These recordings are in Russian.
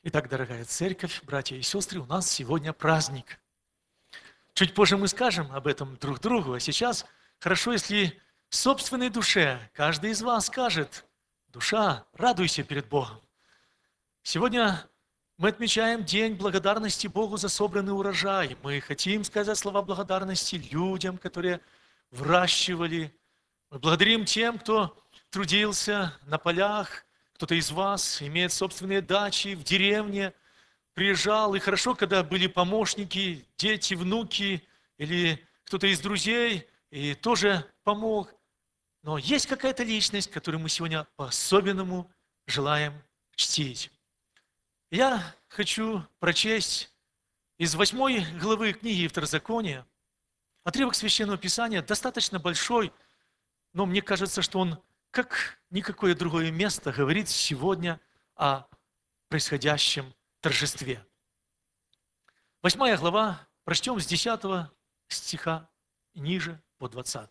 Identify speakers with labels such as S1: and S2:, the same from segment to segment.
S1: Итак, дорогая церковь, братья и сестры, у нас сегодня праздник. Чуть позже мы скажем об этом друг другу, а сейчас хорошо, если в собственной душе каждый из вас скажет: «Душа, радуйся перед Богом». Сегодня мы отмечаем День благодарности Богу за собранный урожай. Мы хотим сказать слова благодарности людям, которые выращивали. Мы благодарим тем, кто трудился на полях. Кто-то из вас имеет собственные дачи в деревне, приезжал, и хорошо, когда были помощники, дети, внуки, или кто-то из друзей, и тоже помог. Но есть какая-то личность, которую мы сегодня по-особенному желаем чтить. Я хочу прочесть из 8 главы книги Второзакония отрывок Священного Писания, достаточно большой, но мне кажется, что он, как никакое другое место, говорит сегодня о происходящем торжестве. 8 глава, прочтем с 10 стиха и ниже по 20.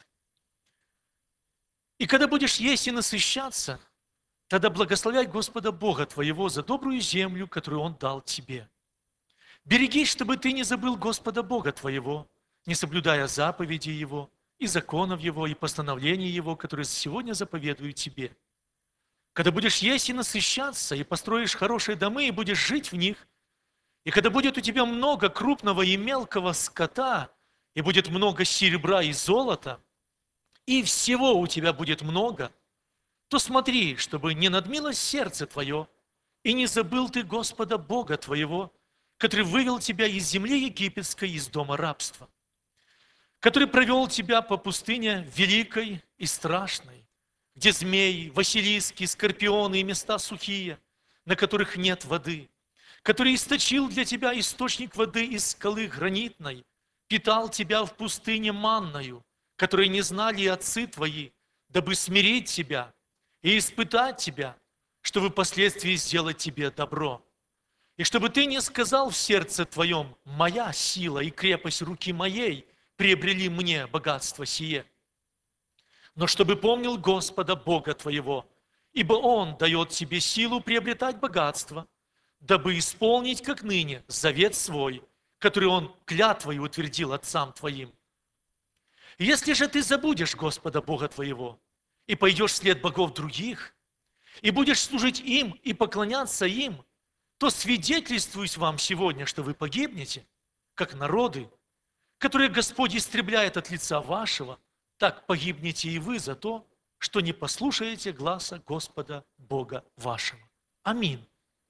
S1: «И когда будешь есть и насыщаться, тогда благословляй Господа Бога твоего за добрую землю, которую Он дал тебе. Берегись, чтобы ты не забыл Господа Бога твоего, не соблюдая заповедей Его, и законов Его, и постановлений Его, которые сегодня заповедую тебе. Когда будешь есть и насыщаться, и построишь хорошие дома, и будешь жить в них, и когда будет у тебя много крупного и мелкого скота, и будет много серебра и золота, и всего у тебя будет много, то смотри, чтобы не надмилось сердце твое, и не забыл ты Господа Бога твоего, который вывел тебя из земли египетской, из дома рабства, который провел тебя по пустыне великой и страшной, где змеи, василиски, скорпионы и места сухие, на которых нет воды, который источил для тебя источник воды из скалы гранитной, питал тебя в пустыне манною, которой не знали отцы твои, дабы смирить тебя и испытать тебя, чтобы впоследствии сделать тебе добро. И чтобы ты не сказал в сердце твоем: моя сила и крепость руки моей приобрели мне богатство сие. Но чтобы помнил Господа Бога твоего, ибо Он дает тебе силу приобретать богатство, дабы исполнить, как ныне, завет свой, который Он клятвой утвердил отцам твоим. Если же ты забудешь Господа Бога твоего и пойдешь вслед богов других, и будешь служить им и поклоняться им, то свидетельствуюсь вам сегодня, что вы погибнете, как народы, которые Господь истребляет от лица вашего, так погибнете и вы за то, что не послушаете гласа Господа Бога вашего. Аминь».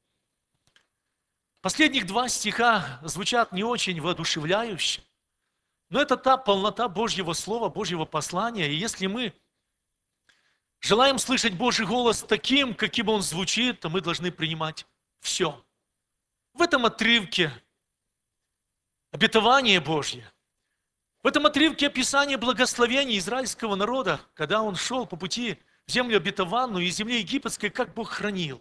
S1: Последних 2 стиха звучат не очень воодушевляюще, но это та полнота Божьего Слова, Божьего послания. И если мы желаем слышать Божий голос таким, каким он звучит, то мы должны принимать все. В этом отрывке обетование Божье, в этом отрывке описание благословения израильского народа, когда он шел по пути в землю обетованную и земле египетской, как Бог хранил,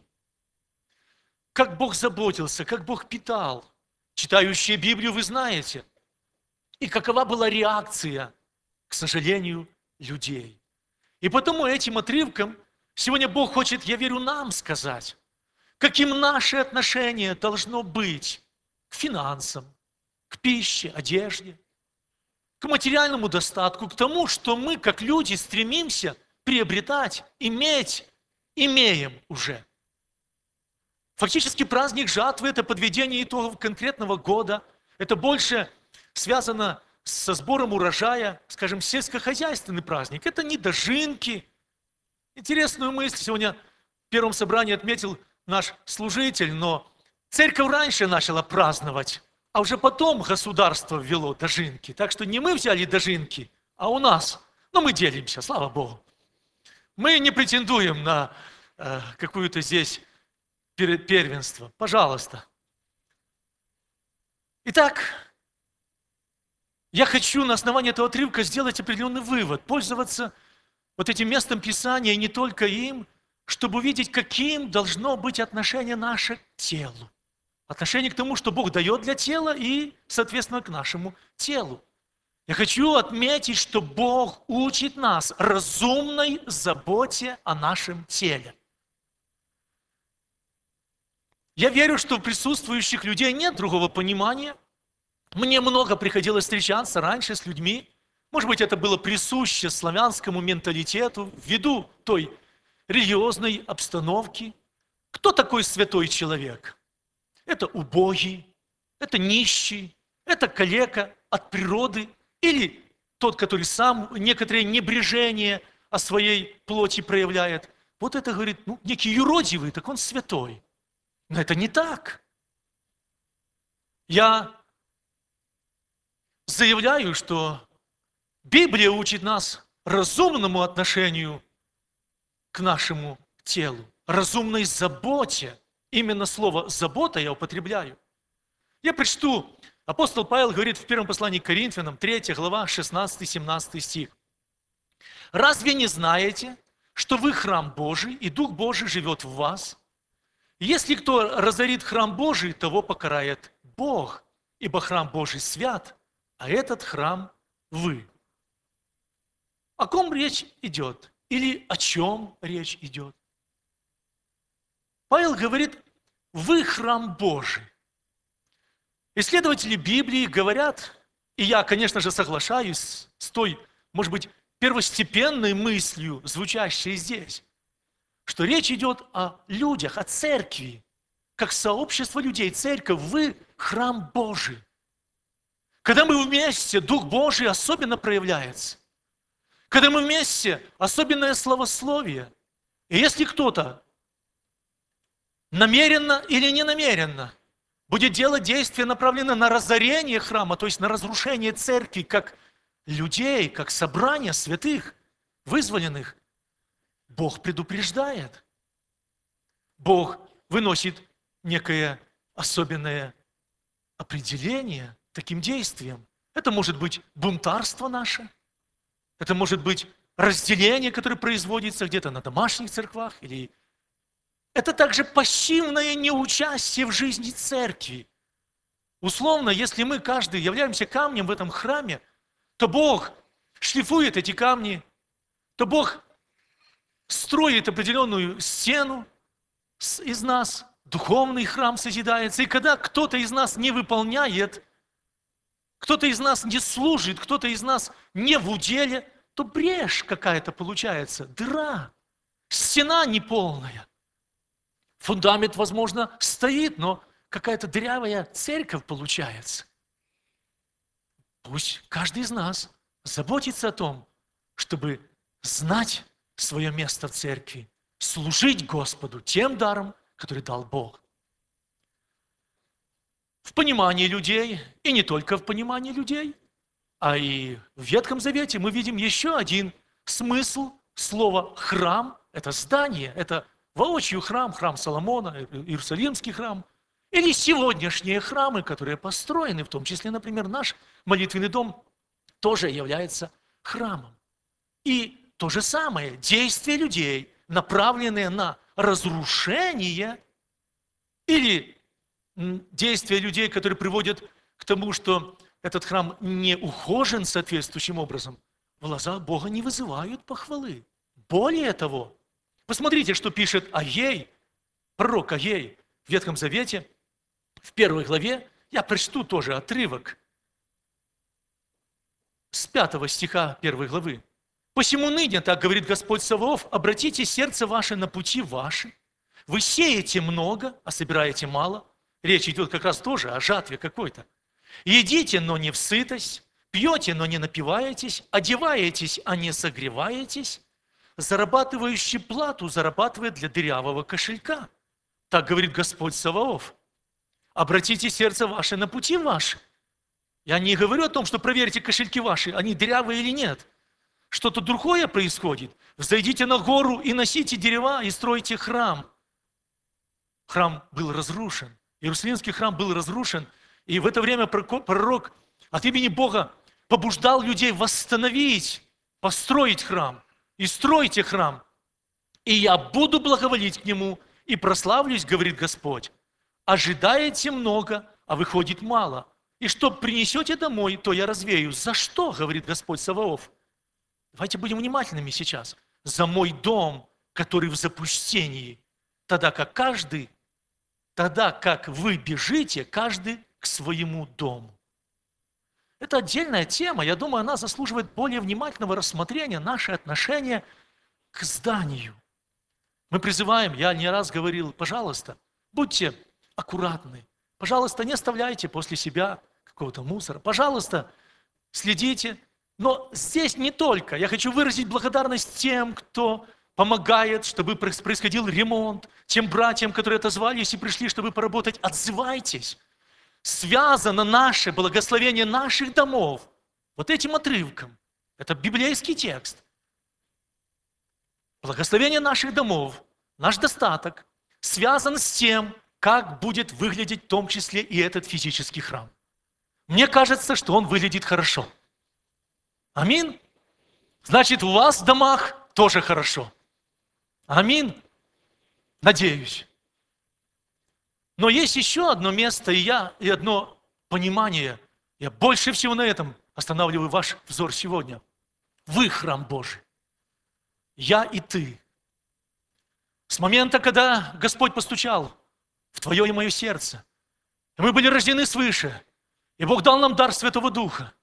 S1: как Бог заботился, как Бог питал. Читающие Библию вы знаете. И какова была реакция, к сожалению, людей. И потому этим отрывком сегодня Бог хочет, я верю, нам сказать, каким наше отношение должно быть к финансам, к пище, одежде, к материальному достатку, к тому, что мы, как люди, стремимся приобретать, иметь, имеем уже. Фактически праздник жатвы – это подведение итогов конкретного года. Это больше связано со сбором урожая, скажем, сельскохозяйственный праздник. Это не дожинки. Интересную мысль сегодня в первом собрании отметил наш служитель, но церковь раньше начала праздновать, а уже потом государство ввело дожинки. Так что не мы взяли дожинки, а у нас. Но мы делимся, слава Богу. Мы не претендуем на какую-то здесь первенство. Пожалуйста. Итак, я хочу на основании этого отрывка сделать определенный вывод, пользоваться вот этим местом Писания и не только им, чтобы увидеть, каким должно быть отношение наше к телу. Отношение к тому, что Бог дает для тела и, соответственно, к нашему телу. Я хочу отметить, что Бог учит нас разумной заботе о нашем теле. Я верю, что у присутствующих людей нет другого понимания. Мне много приходилось встречаться раньше с людьми. Может быть, это было присуще славянскому менталитету ввиду той религиозной обстановки. Кто такой святой человек? Это убогий, это нищий, это калека от природы или тот, который сам некоторое небрежение о своей плоти проявляет. Вот это, говорит, некий юродивый, так он святой. Но это не так. Я заявляю, что Библия учит нас разумному отношению к нашему телу, разумной заботе. Именно слово «забота» я употребляю. Я прочту, апостол Павел говорит в первом послании к Коринфянам, 3 глава, 16-17 стих. «Разве не знаете, что вы храм Божий, и Дух Божий живет в вас? Если кто разорит храм Божий, того покарает Бог, ибо храм Божий свят, а этот храм вы». О ком речь идет? Или о чем речь идет? Павел говорит, вы храм Божий. Исследователи Библии говорят, и я, конечно же, соглашаюсь с той, может быть, первостепенной мыслью, звучащей здесь, что речь идет о людях, о церкви, как сообщество людей. Церковь, вы храм Божий. Когда мы вместе, Дух Божий особенно проявляется. Когда мы вместе, особенное славословие. И если кто-то намеренно или ненамеренно будет делать действия, направленные на разорение храма, то есть на разрушение церкви, как людей, как собрания святых, вызволенных, Бог предупреждает. Бог выносит некое особенное определение таким действием. Это может быть бунтарство наше, это может быть разделение, которое производится где-то на домашних церквах, или это также пассивное неучастие в жизни церкви. Условно, если мы каждый являемся камнем в этом храме, то Бог шлифует эти камни, то Бог строит определенную стену из нас, духовный храм созидается. И когда кто-то из нас не выполняет, кто-то из нас не служит, кто-то из нас не в уделе, то брешь какая-то получается, дыра, стена неполная. Фундамент, возможно, стоит, но какая-то дырявая церковь получается. Пусть каждый из нас заботится о том, чтобы знать свое место в церкви, служить Господу тем даром, который дал Бог. В понимании людей, и не только в понимании людей, а и в Ветхом Завете мы видим еще один смысл слова «храм». Это здание, это воочию храм, храм Соломона, Иерусалимский храм, или сегодняшние храмы, которые построены, в том числе, например, наш молитвенный дом, тоже является храмом. И то же самое, действия людей, направленные на разрушение, или действия людей, которые приводят к тому, что этот храм не ухожен соответствующим образом, в глазах Бога не вызывают похвалы. Более того, посмотрите, что пишет Агей, пророк Агей в Ветхом Завете, в 1 главе. Я прочту тоже отрывок с 5 стиха 1 главы. «Посему ныне, так говорит Господь Саваоф, обратите сердце ваше на пути ваши. Вы сеете много, а собираете мало». Речь идет как раз тоже о жатве какой-то. «Едите, но не в сытость, пьете, но не напиваетесь, одеваетесь, а не согреваетесь. Зарабатывающий плату зарабатывает для дырявого кошелька. Так говорит Господь Саваоф. Обратите сердце ваше на пути ваши». Я не говорю о том, что проверьте кошельки ваши, они дырявые или нет. Что-то другое происходит. Взойдите на гору и носите дерева, и стройте храм. Храм был разрушен. Иерусалимский храм был разрушен. И в это время пророк от имени Бога побуждал людей восстановить, построить храм. И стройте храм. И я буду благоволить к нему и прославлюсь, говорит Господь. Ожидаете много, а выходит мало. И что принесете домой, то я развею. За что, говорит Господь Саваоф? Давайте будем внимательными сейчас. За мой дом, который в запустении. Тогда как каждый тогда как вы бежите, каждый к своему дому. Это отдельная тема. Я думаю, она заслуживает более внимательного рассмотрения, наши отношения к зданию. Мы призываем, я не раз говорил, пожалуйста, будьте аккуратны. Пожалуйста, не оставляйте после себя какого-то мусора. Пожалуйста, следите. Но здесь не только. Я хочу выразить благодарность тем, кто помогает, чтобы происходил ремонт, тем братьям, которые отозвались и пришли, чтобы поработать. Отзывайтесь. Связано наше благословение наших домов вот этим отрывком. Это библейский текст. Благословение наших домов, наш достаток связан с тем, как будет выглядеть в том числе и этот физический храм. Мне кажется, что он выглядит хорошо. Аминь. Значит, у вас в домах тоже хорошо. Аминь. Надеюсь. Но есть еще одно место и одно понимание. Я больше всего на этом останавливаю ваш взор сегодня. Вы храм Божий. Я и ты. С момента, когда Господь постучал в твое и мое сердце, и мы были рождены свыше, и Бог дал нам дар Святого Духа,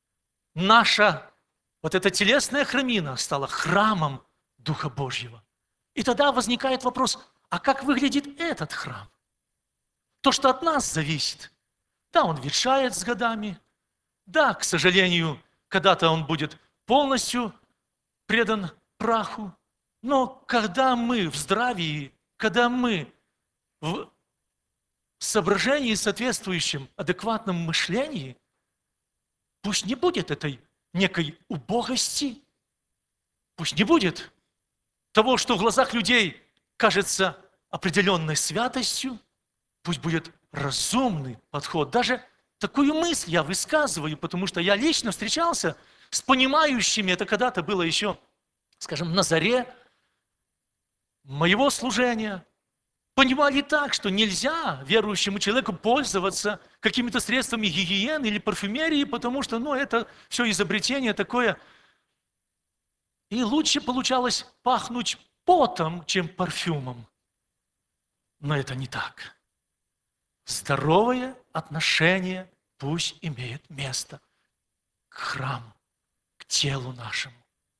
S1: наша вот эта телесная храмина стала храмом Духа Божьего. И тогда возникает вопрос, а как выглядит этот храм? То, что от нас зависит. Да, он ветшает с годами. Да, к сожалению, когда-то он будет полностью предан праху. Но когда мы в здравии, когда мы в соображении, соответствующем адекватном мышлении, пусть не будет этой некой убогости, пусть не будет того, что в глазах людей кажется определенной святостью, пусть будет разумный подход. Даже такую мысль я высказываю, потому что я лично встречался с понимающими, это когда-то было еще, скажем, на заре моего служения, понимали так, что нельзя верующему человеку пользоваться какими-то средствами гигиены или парфюмерии, потому что, это все изобретение такое. И лучше получалось пахнуть потом, чем парфюмом. Но это не так. Здоровое отношение пусть имеет место к храму, к телу нашему.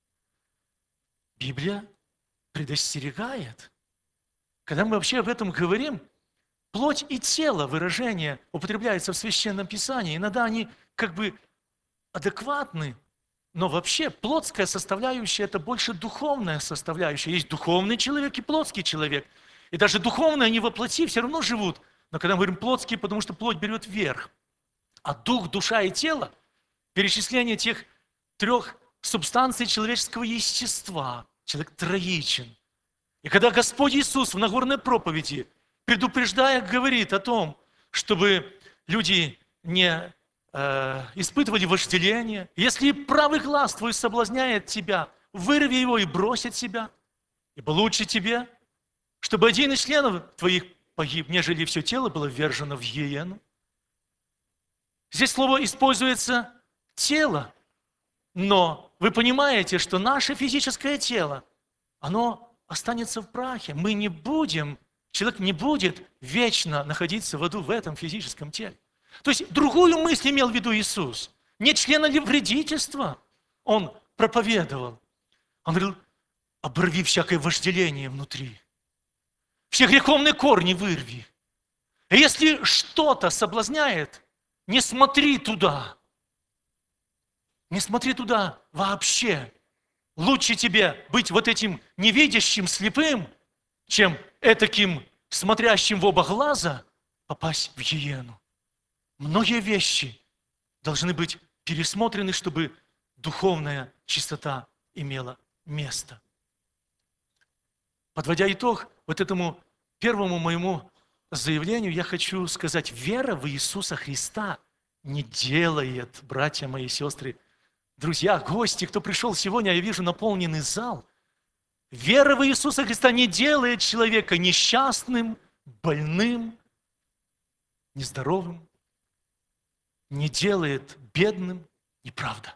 S1: Библия предостерегает. Когда мы вообще об этом говорим, плоть и тело, выражение употребляется в Священном Писании. Иногда они как бы адекватны, но вообще плотская составляющая – это больше духовная составляющая. Есть духовный человек и плотский человек. И даже духовные, они во плоти все равно живут. Но когда мы говорим плотские, потому что плоть берет верх. А дух, душа и тело – перечисление тех трех субстанций человеческого естества. Человек троичен. И когда Господь Иисус в Нагорной проповеди, предупреждая, говорит о том, чтобы люди не испытывали вожделение, если правый глаз твой соблазняет тебя, вырви его и брось от себя, ибо лучше тебе, чтобы один из членов твоих погиб, нежели все тело было ввержено в гиену. Здесь слово используется тело, но вы понимаете, что наше физическое тело, оно останется в прахе. Мы не будем, человек не будет вечно находиться в аду в этом физическом теле. То есть другую мысль имел в виду Иисус. Не членовредительства Он проповедовал. Он говорил, оборви всякое вожделение внутри. Все греховные корни вырви. И если что-то соблазняет, не смотри туда. Не смотри туда вообще. Лучше тебе быть вот этим невидящим, слепым, чем этаким, смотрящим в оба глаза, попасть в гиену. Многие вещи должны быть пересмотрены, чтобы духовная чистота имела место. Подводя итог вот этому первому моему заявлению, я хочу сказать, вера в Иисуса Христа не делает, братья мои, сестры, друзья, гости, кто пришел сегодня, я вижу наполненный зал. Вера в Иисуса Христа не делает человека несчастным, больным, нездоровым, не делает бедным, неправда.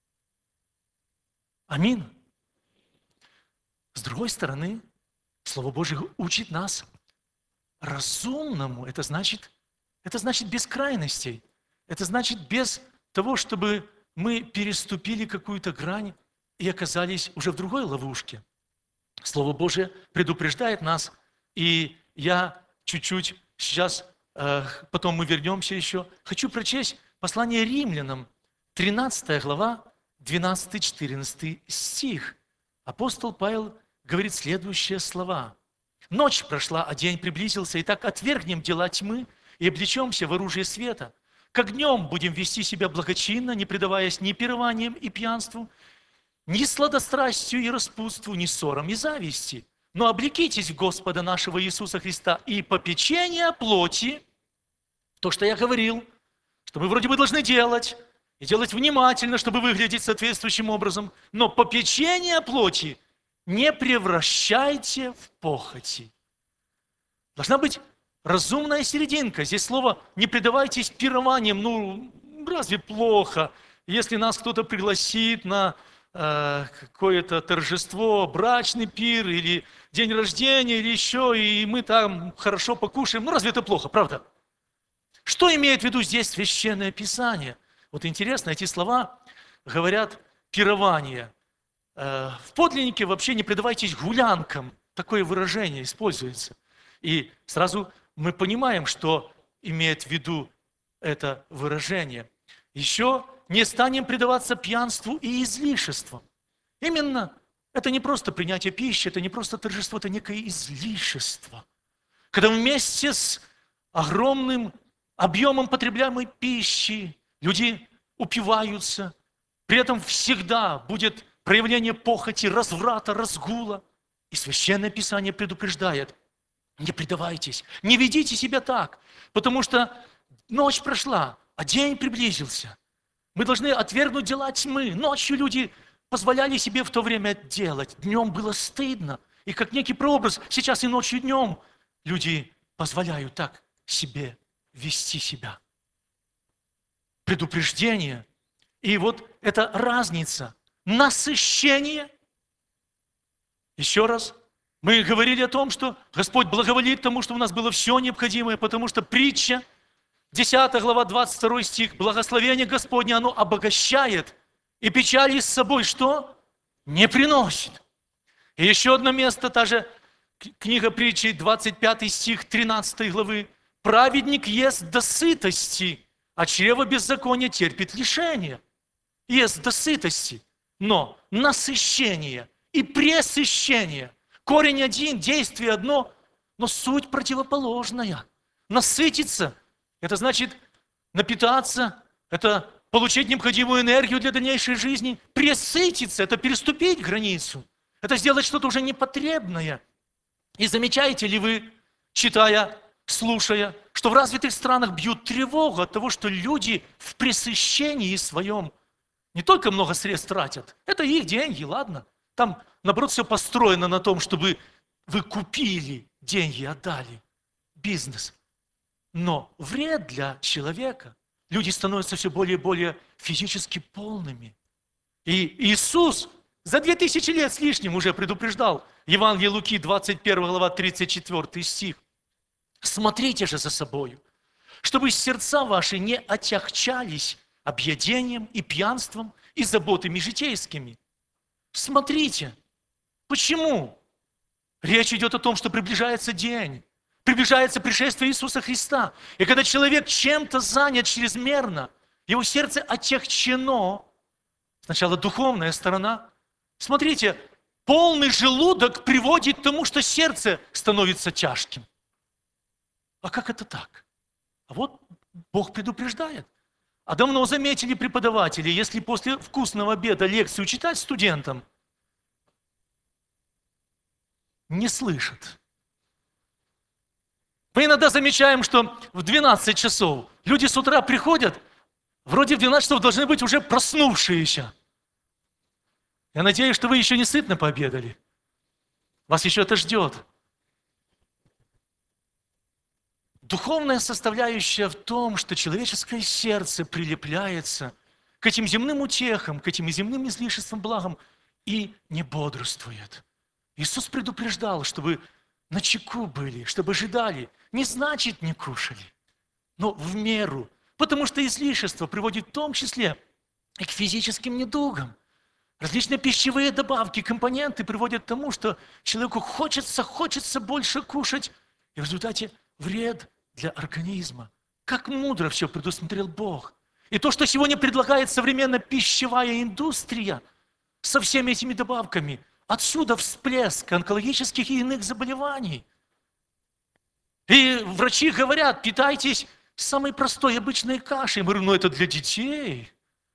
S1: Аминь. С другой стороны, Слово Божие учит нас разумному, это значит без крайностей. Это значит без того, чтобы мы переступили какую-то грань и оказались уже в другой ловушке. Слово Божие предупреждает нас, и я чуть-чуть сейчас, потом мы вернемся еще, хочу прочесть послание Римлянам, 13 глава, 12-14 стих. Апостол Павел говорит следующие слова. «Ночь прошла, а день приблизился, и так отвергнем дела тьмы и облечемся в оружие света. Как днем будем вести себя благочинно, не предаваясь ни пированиям и пьянству, ни сладострастию и распутству, ни ссорам и зависти. Но облекитесь в Господа нашего Иисуса Христа и попечение о плоти». То, что я говорил, что мы вроде бы должны делать, и делать внимательно, чтобы выглядеть соответствующим образом, но попечение о плоти не превращайте в похоти. Должна быть разумная серединка. Здесь слово «не предавайтесь пированиям». Ну, разве плохо, если нас кто-то пригласит на какое-то торжество, брачный пир или день рождения, или еще, и мы там хорошо покушаем? Ну, разве это плохо, правда? Что имеет в виду здесь Священное Писание? Вот интересно, эти слова говорят «пирование». В подлиннике вообще не предавайтесь гулянкам. Такое выражение используется. И сразу мы понимаем, что имеет в виду это выражение. Еще не станем предаваться пьянству и излишествам. Именно это не просто принятие пищи, это не просто торжество, это некое излишество. Когда вместе с огромным объемом потребляемой пищи люди упиваются, при этом всегда будет проявление похоти, разврата, разгула. И Священное Писание предупреждает: не предавайтесь, не ведите себя так, потому что ночь прошла, а день приблизился. Мы должны отвергнуть дела тьмы. Ночью люди позволяли себе в то время делать. Днем было стыдно. И как некий прообраз, сейчас и ночью, и днем люди позволяют так себе вести себя. Предупреждение. И вот эта разница. Насыщение. Еще раз. Мы говорили о том, что Господь благоволит тому, что у нас было все необходимое, потому что притча, 10 глава, 22 стих, благословение Господне, оно обогащает, и печали с собой что? Не приносит. И еще одно место, та же книга притчи, 25 стих 13 главы. Праведник ест до сытости, а чрево беззакония терпит лишение. Ест до сытости, но насыщение и пресыщение. Корень один, действие одно, но суть противоположная. Насытиться – это значит напитаться, это получить необходимую энергию для дальнейшей жизни. Пресытиться – это переступить границу, это сделать что-то уже непотребное. И замечаете ли вы, читая, слушая, что в развитых странах бьют тревогу от того, что люди в пресыщении своем не только много средств тратят, это их деньги, ладно. Там, наоборот, все построено на том, чтобы вы купили, деньги отдали, бизнес. Но вред для человека. Люди становятся все более и более физически полными. И Иисус за 2000 лет с лишним уже предупреждал. Евангелие Луки, 21 глава, 34 стих. «Смотрите же за собою, чтобы сердца ваши не отягчались объедением и пьянством и заботами житейскими». Смотрите. Почему? Речь идет о том, что приближается день, приближается пришествие Иисуса Христа. И когда человек чем-то занят чрезмерно, его сердце отягчено, сначала духовная сторона. Смотрите, полный желудок приводит к тому, что сердце становится тяжким. А как это так? А вот Бог предупреждает. А давно заметили преподаватели, если после вкусного обеда лекцию читать студентам, не слышат. Мы иногда замечаем, что в 12 часов люди с утра приходят, вроде в 12 часов должны быть уже проснувшиеся. Я надеюсь, что вы еще не сытно пообедали. Вас еще это ждет. Духовная составляющая в том, что человеческое сердце прилепляется к этим земным утехам, к этим земным излишествам, благам и не бодрствует. Иисус предупреждал, чтобы начеку были, чтобы ожидали. Не значит не кушали, но в меру. Потому что излишество приводит в том числе и к физическим недугам. Различные пищевые добавки, компоненты приводят к тому, что человеку хочется больше кушать, и в результате вред для организма. Как мудро все предусмотрел Бог. И то, что сегодня предлагает современная пищевая индустрия со всеми этими добавками, отсюда всплеск онкологических и иных заболеваний. И врачи говорят, питайтесь самой простой обычной кашей. Я говорю, ну это для детей.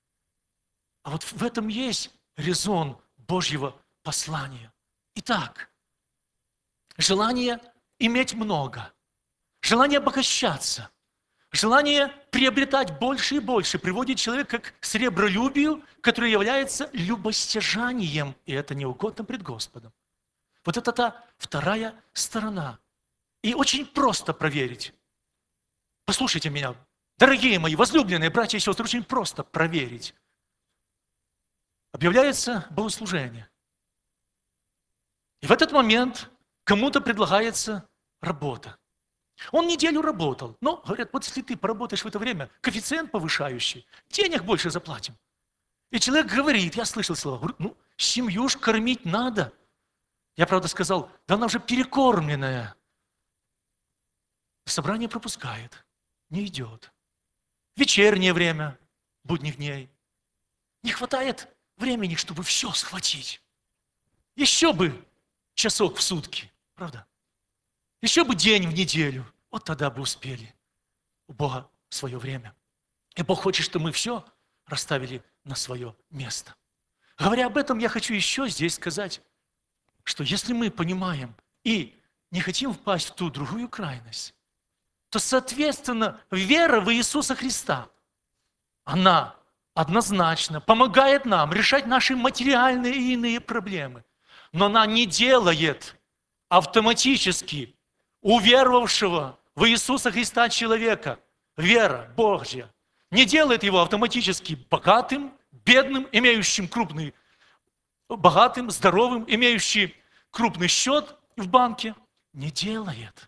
S1: А вот в этом есть резон Божьего послания. Итак, желание иметь много, желание обогащаться, желание приобретать больше и больше приводит человека к сребролюбию, которое является любостяжанием, и это неугодно пред Господом. Вот это та вторая сторона. И очень просто проверить. Послушайте меня, дорогие мои, возлюбленные братья и сестры, очень просто проверить. Объявляется богослужение. И в этот момент кому-то предлагается работа. Он неделю работал, но, говорят, вот если ты поработаешь в это время, коэффициент повышающий, денег больше заплатим. И человек говорит, я слышал слова, говорю, ну, семью ж кормить надо. Я, правда, сказал, да она уже перекормленная. Собрание пропускает, не идет. Вечернее время, будних дней. Не хватает времени, чтобы все схватить. Еще бы часок в сутки, правда? Еще бы день в неделю. Вот тогда бы успели. У Бога свое время. И Бог хочет, чтобы мы все расставили на свое место. Говоря об этом, я хочу еще здесь сказать, что если мы понимаем и не хотим впасть в ту другую крайность, то, соответственно, вера в Иисуса Христа, она однозначно помогает нам решать наши материальные и иные проблемы. Но она не делает автоматически уверовавшего в Иисуса Христа человека, вера Божья, не делает его автоматически богатым, бедным, имеющим крупный, богатым, здоровым, имеющим крупный счет в банке. Не делает.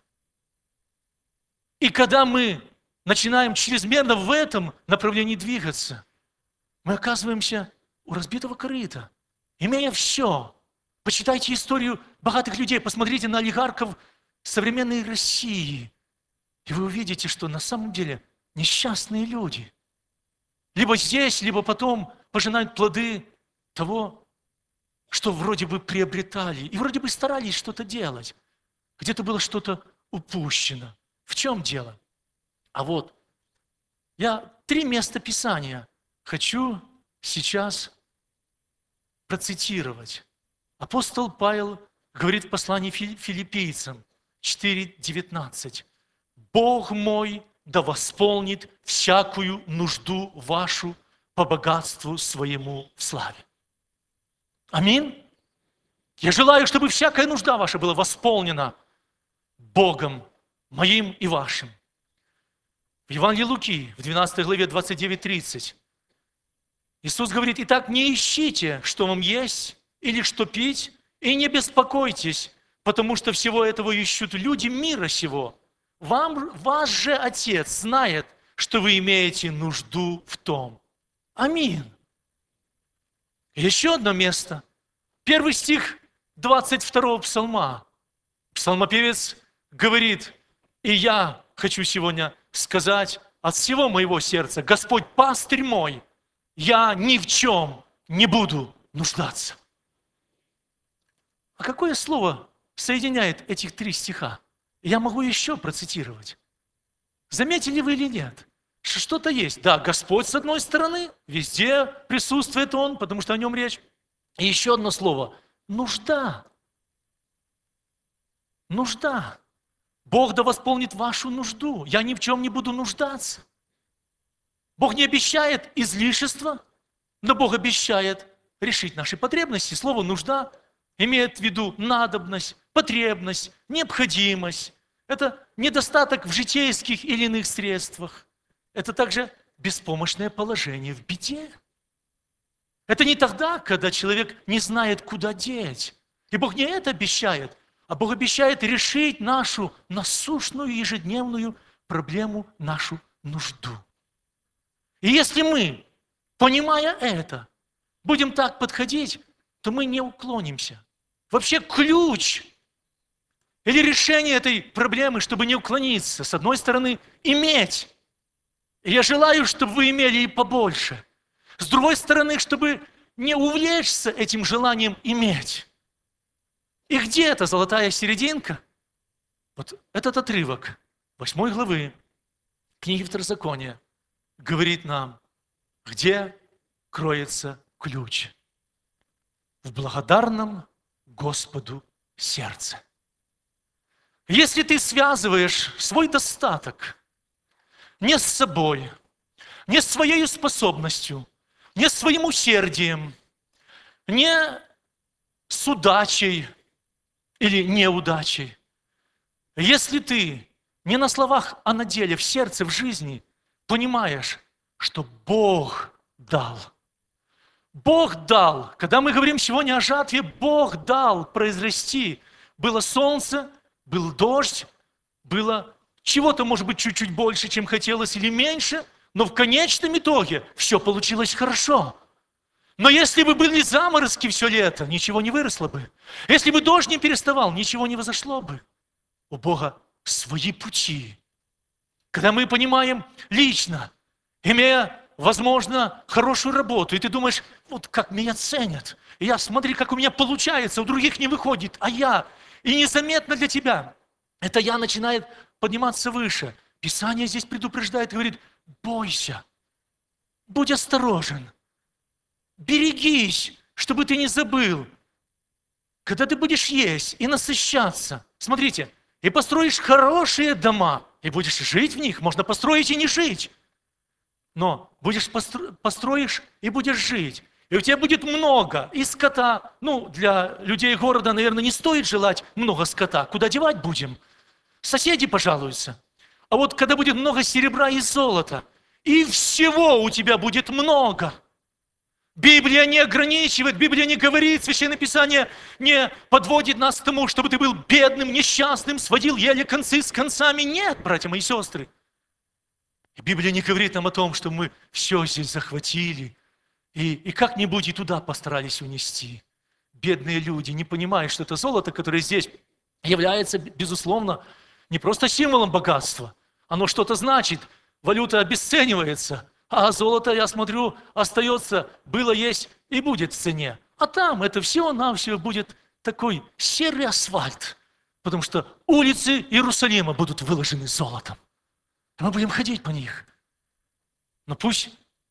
S1: И когда мы начинаем чрезмерно в этом направлении двигаться, мы оказываемся у разбитого корыта, имея все. Почитайте историю богатых людей, посмотрите на олигархов современной России, и вы увидите, что на самом деле несчастные люди. Либо здесь, либо потом пожинают плоды того, что вроде бы приобретали, и вроде бы старались что-то делать. Где-то было что-то упущено. В чем дело? А вот, я 3 места Писания хочу сейчас процитировать. Апостол Павел говорит в послании филиппийцам 4:19. «Бог мой да восполнит всякую нужду вашу по богатству своему в славе». Аминь. Я желаю, чтобы всякая нужда ваша была восполнена Богом моим и вашим. В Евангелии Луки, в 12 главе 29-30, Иисус говорит, «Итак, не ищите, что вам есть или что пить, и не беспокойтесь, потому что всего этого ищут люди мира сего. Ваш же Отец знает, что вы имеете нужду в том». Аминь. Еще одно место. 1 стих 22 псалма. Псалмопевец говорит, и я хочу сегодня сказать от всего моего сердца, Господь пастырь мой, я ни в чем не буду нуждаться. А какое слово соединяет этих 3 стиха? Я могу еще процитировать. Заметили вы или нет? Что-то есть. Да, Господь с одной стороны, везде присутствует Он, потому что о Нем речь. И еще одно слово. Нужда. Нужда. Бог да восполнит вашу нужду. Я ни в чем не буду нуждаться. Бог не обещает излишества, но Бог обещает решить наши потребности. Слово «нужда» имеет в виду надобность, потребность, необходимость. Это недостаток в житейских или иных средствах. Это также беспомощное положение в беде. Это не тогда, когда человек не знает, куда деть. И Бог не это обещает. А Бог обещает решить нашу насущную ежедневную проблему, нашу нужду. И если мы, понимая это, будем так подходить, то мы не уклонимся. Вообще ключ или решение этой проблемы, чтобы не уклониться, с одной стороны, иметь. И я желаю, чтобы вы имели и побольше. С другой стороны, чтобы не увлечься этим желанием иметь. И где эта золотая серединка? Вот этот отрывок 8 главы книги Второзакония говорит нам, где кроется ключ. В благодарном Господу сердце. Если ты связываешь свой достаток не с собой, не с своей способностью, не с своим усердием, не с удачей или неудачей, если ты не на словах, а на деле, в сердце, в жизни понимаешь, что Бог дал. Бог дал. Когда мы говорим сегодня о жатве, Бог дал произрасти. Было солнце, был дождь, было чего-то, может быть, чуть-чуть больше, чем хотелось, или меньше, но в конечном итоге все получилось хорошо. Но если бы были заморозки все лето, ничего не выросло бы. Если бы дождь не переставал, ничего не возошло бы. У Бога свои пути. Когда мы понимаем лично, имея, возможно, хорошую работу, и ты думаешь, вот как меня ценят, и я, смотри, как у меня получается, у других не выходит, а я, и незаметно для тебя, это я начинает подниматься выше. Писание здесь предупреждает, говорит, бойся, будь осторожен, берегись, чтобы ты не забыл, когда ты будешь есть и насыщаться. Смотрите, и построишь хорошие дома, и будешь жить в них, можно построить и не жить. Но построишь и будешь жить. И у тебя будет много и скота. Ну, для людей города, наверное, не стоит желать много скота. Куда девать будем? Соседи пожалуются. А вот когда будет много серебра и золота, и всего у тебя будет много. Библия не ограничивает, Библия не говорит, Священное Писание не подводит нас к тому, чтобы ты был бедным, несчастным, сводил еле концы с концами. Нет, братья мои сестры. И Библия не говорит нам о том, что мы все здесь захватили и как-нибудь и туда постарались унести. Бедные люди, не понимая, что это золото, которое здесь является, безусловно, не просто символом богатства. Оно что-то значит, валюта обесценивается, а золото, я смотрю, остается, было, есть и будет в цене. А там это всего-навсего будет такой серый асфальт, потому что улицы Иерусалима будут выложены золотом. Мы будем ходить по них. Но пусть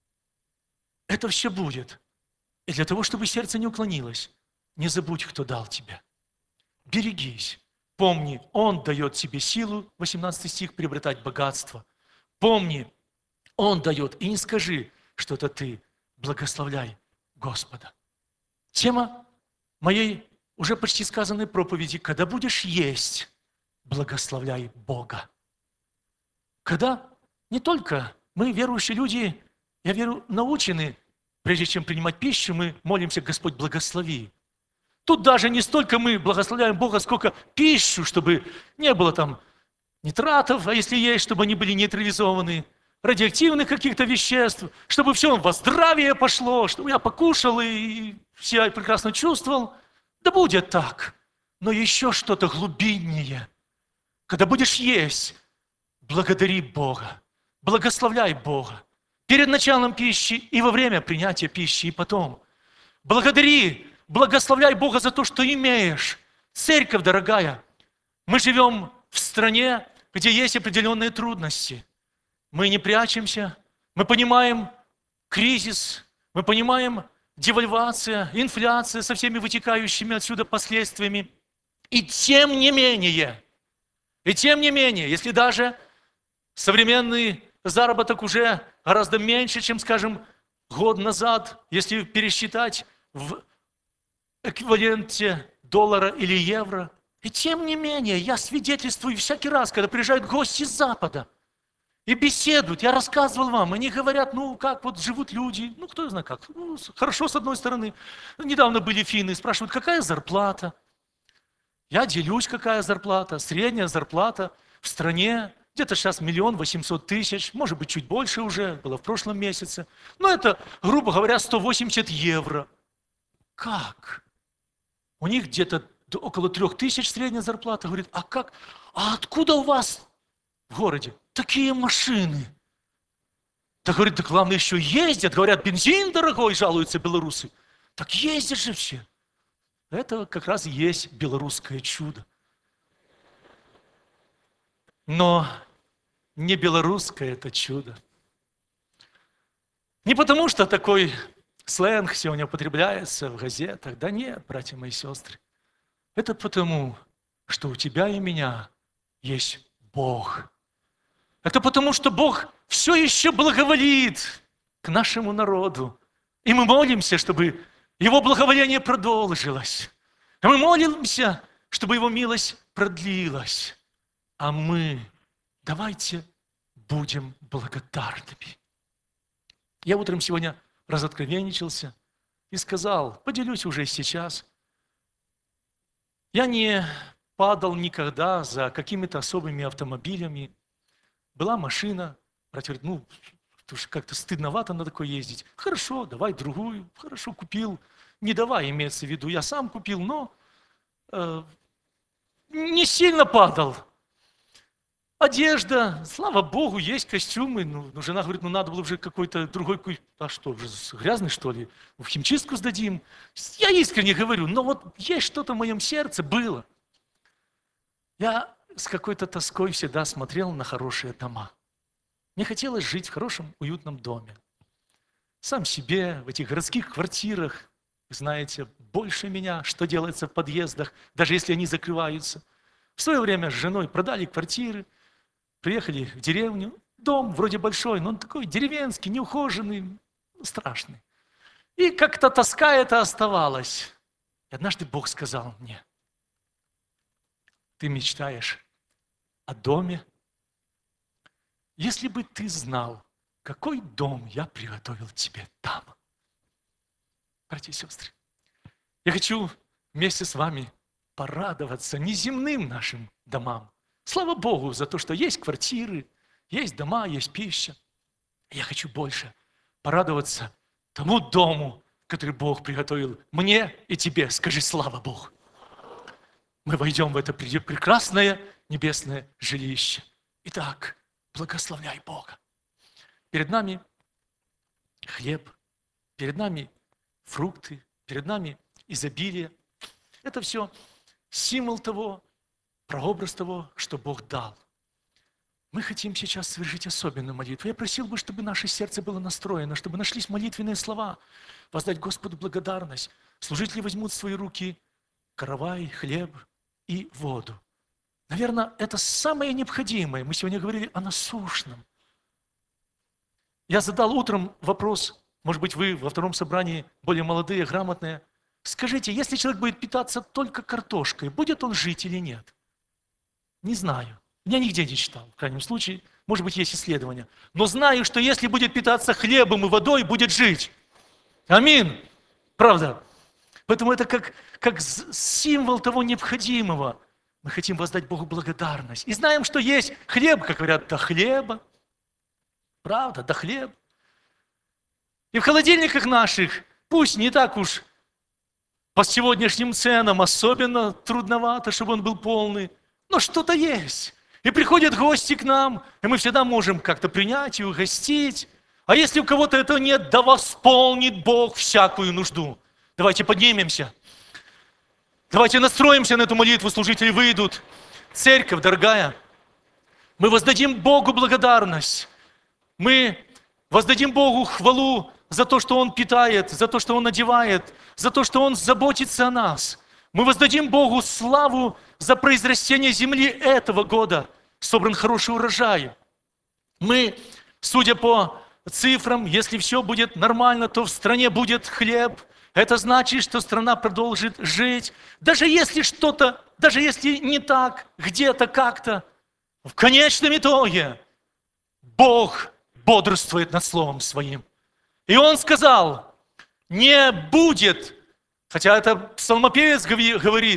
S1: это все будет. И для того, чтобы сердце не уклонилось, не забудь, кто дал тебе. Берегись. Помни, Он дает тебе силу, 18 стих, приобретать богатство. Помни, Он дает. И не скажи, что это ты. Благословляй Господа. Тема моей уже почти сказанной проповеди. Когда будешь есть, благословляй Бога. Когда не только мы, верующие люди, я верю, научены, прежде чем принимать пищу, мы молимся, Господь, благослови. Тут даже не столько мы благословляем Бога, сколько пищу, чтобы не было там нитратов, а если есть, чтобы они были нейтрализованы, радиоактивных каких-то веществ, чтобы все во здравие пошло, чтобы я покушал и себя прекрасно чувствовал. Да будет так. Но еще что-то глубиннее. Когда будешь есть, благодари Бога, благословляй Бога. Перед началом пищи и во время принятия пищи, и потом. Благодари, благословляй Бога за то, что имеешь. Церковь, дорогая, мы живем в стране, где есть определенные трудности. Мы не прячемся, мы понимаем кризис, мы понимаем девальвация, инфляция со всеми вытекающими отсюда последствиями. И тем не менее, если даже современный заработок уже гораздо меньше, чем, скажем, год назад, если пересчитать в эквиваленте доллара или евро. И тем не менее, я свидетельствую всякий раз, когда приезжают гости с Запада и беседуют. Я рассказывал вам, они говорят, ну, как вот живут люди, ну, кто знает как, ну, хорошо с одной стороны. Недавно были финны, спрашивают, какая зарплата? Я делюсь, какая зарплата. Средняя зарплата в стране где-то сейчас 1 800 000, может быть, чуть больше уже, было в прошлом месяце. Но это, грубо говоря, 180 евро. Как? У них где-то около 3000 средняя зарплата. Говорит, а как? А откуда у вас в городе такие машины? Так, говорит, да главное еще ездят. Говорят, бензин дорогой, жалуются белорусы. Так ездят же все. Это как раз и есть белорусское чудо. Но не белорусское это чудо. Не потому, что такой сленг сегодня употребляется в газетах. Да нет, братья мои сестры. Это потому, что у тебя и меня есть Бог. Это потому, что Бог все еще благоволит к нашему народу. И мы молимся, чтобы Его благоволение продолжилось. И мы молимся, чтобы Его милость продлилась. А мы давайте будем благодарными. Я утром сегодня разоткровенничался и сказал, поделюсь уже сейчас. Я не падал никогда за какими-то особыми автомобилями. Была машина, брат говорит, ну, как-то стыдновато на такой ездить. Хорошо, давай другую. Хорошо, купил. Не давай, имеется в виду, я сам купил, но не сильно падал. Одежда, слава Богу, есть костюмы. Ну, жена говорит, ну надо было уже какой-то другой, а что, уже грязный что ли? В химчистку сдадим. Я искренне говорю, но вот есть что-то в моем сердце было. Я с какой-то тоской всегда смотрел на хорошие дома. Мне хотелось жить в хорошем, уютном доме. Сам себе, в этих городских квартирах, вы знаете, больше меня, что делается в подъездах, даже если они закрываются. В свое время с женой продали квартиры, приехали в деревню, дом вроде большой, но он такой деревенский, неухоженный, страшный. И как-то тоска эта оставалась. И однажды Бог сказал мне, ты мечтаешь о доме? Если бы ты знал, какой дом я приготовил тебе там. Братья и сестры, я хочу вместе с вами порадоваться неземным нашим домам. Слава Богу за то, что есть квартиры, есть дома, есть пища. Я хочу больше порадоваться тому дому, который Бог приготовил мне и тебе. Скажи слава Богу. Мы войдем в это прекрасное небесное жилище. Итак, благословляй Бога. Перед нами хлеб, перед нами фрукты, перед нами изобилие. Это все символ того, прообраз того, что Бог дал. Мы хотим сейчас совершить особенную молитву. Я просил бы, чтобы наше сердце было настроено, чтобы нашлись молитвенные слова, воздать Господу благодарность. Служители возьмут в свои руки каравай, хлеб и воду. Наверное, это самое необходимое. Мы сегодня говорили о насущном. Я задал утром вопрос, может быть, вы во втором собрании более молодые, грамотные. Скажите, если человек будет питаться только картошкой, будет он жить или нет? Не знаю. Я нигде не читал, в крайнем случае. Может быть, есть исследования. Но знаю, что если будет питаться хлебом и водой, будет жить. Аминь. Правда. Поэтому это как символ того необходимого. Мы хотим воздать Богу благодарность. И знаем, что есть хлеб, как говорят, до хлеба. Правда, до хлеба. И в холодильниках наших, пусть не так уж по сегодняшним ценам особенно трудновато, чтобы он был полный, но что-то есть. И приходят гости к нам, и мы всегда можем как-то принять и угостить. А если у кого-то этого нет, да восполнит Бог всякую нужду. Давайте поднимемся. Давайте настроимся на эту молитву, служители выйдут. Церковь, дорогая, мы воздадим Богу благодарность. Мы воздадим Богу хвалу за то, что Он питает, за то, что Он одевает, за то, что Он заботится о нас. Мы воздадим Богу славу за произрастение земли этого года. Собран хороший урожай. Мы, судя по цифрам, если все будет нормально, то в стране будет хлеб. Это значит, что страна продолжит жить. Даже если что-то, даже если не так, где-то, как-то, в конечном итоге Бог бодрствует над Словом Своим. И Он сказал, не будет, хотя это псалмопевец говорит,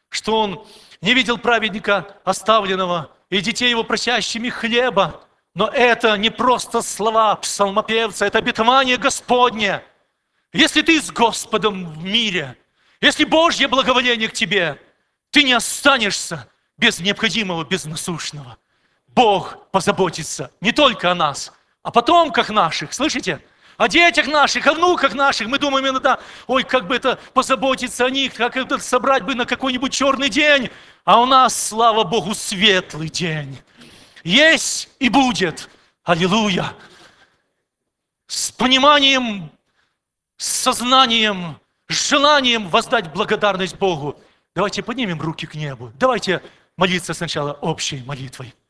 S1: что он не видел праведника оставленного и детей его просящими хлеба. Но это не просто слова псалмопевца, это обетование Господне. Если ты с Господом в мире, если Божье благоволение к тебе, ты не останешься без необходимого, без насущного. Бог позаботится не только о нас, о потомках наших, слышите? О детях наших, о внуках наших. Мы думаем иногда, ой, как бы это позаботиться о них, как это собрать бы на какой-нибудь черный день. А у нас, слава Богу, светлый день. Есть и будет. Аллилуйя. С пониманием, с сознанием, с желанием воздать благодарность Богу. Давайте поднимем руки к небу. Давайте молиться сначала общей молитвой.